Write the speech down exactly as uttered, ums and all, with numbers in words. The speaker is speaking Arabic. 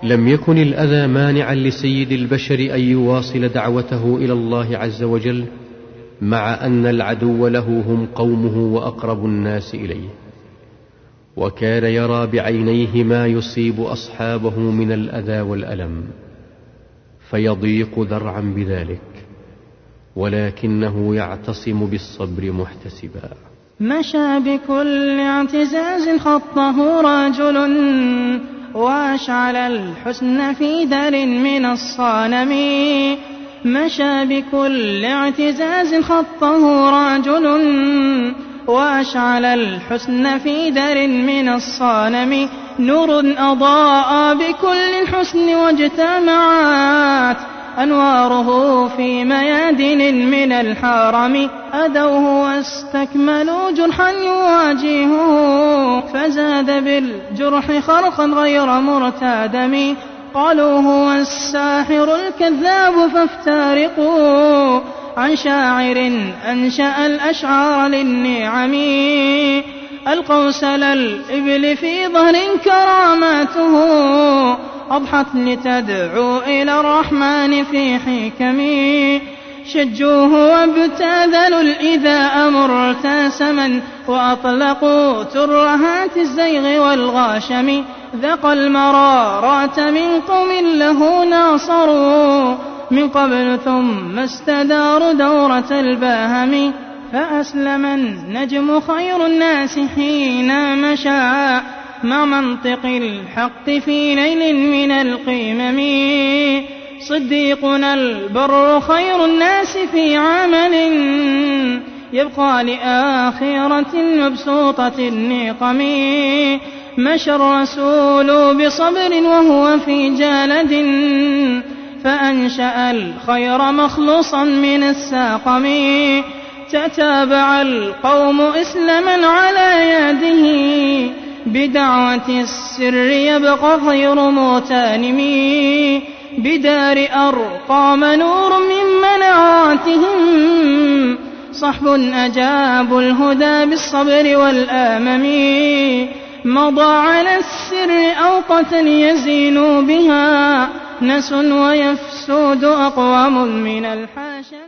لم يكن الأذى مانعا لسيد البشر أن يواصل دعوته إلى الله عز وجل، مع أن العدو له هم قومه وأقرب الناس إليه، وكان يرى بعينيه ما يصيب أصحابه من الأذى والألم فيضيق ذرعا بذلك، ولكنه يعتصم بالصبر محتسبا. مشى بكل اعتزاز خطه رجل، وأشعل الحسن في در من الصنم. مشى بكل اعتزاز خطه رجل، وأشعل الحسن في در من الصنم. نور أضاء بكل الحسن واجتمعت أنواره في ميادين من الحرم. أدوه واستكملوا جرحا يواجهه، فزاد بالجرح خرقا غير مرتدم. قالوا هو الساحر الكذاب فافترقوا عن شاعر أنشأ الأشعار للنعم. ألقوا سل الإبل في ظهر كراماته، أضحت لتدعو إلى الرحمن في حكم. شجوه وابتذلوا الإذاء مرتسما، وأطلقوا ترهات الزيغ والغاشم. ذق المرارات من قوم له ناصروا من قبل، ثم استداروا دورة الباهم. فأسلم النجم خير الناس حين مشى مع منطق الحق في ليل من القمم. صديقنا البر خير الناس في عمل، يبقى لآخرة مبسوطة النقم. مشى الرسول بصبر وهو في جلد، فأنشأ الخير مخلوصا من الساقم. تتابع القوم إسلاما على يده، بدعوة السر يبقى خير مغتنم. بدار أرقام نور من منعاتهم، صحب أجاب الهدى بالصبر والآمم. مضى على السر أوقة يزين بها ناس، ويفسود أقوام من الحاشا.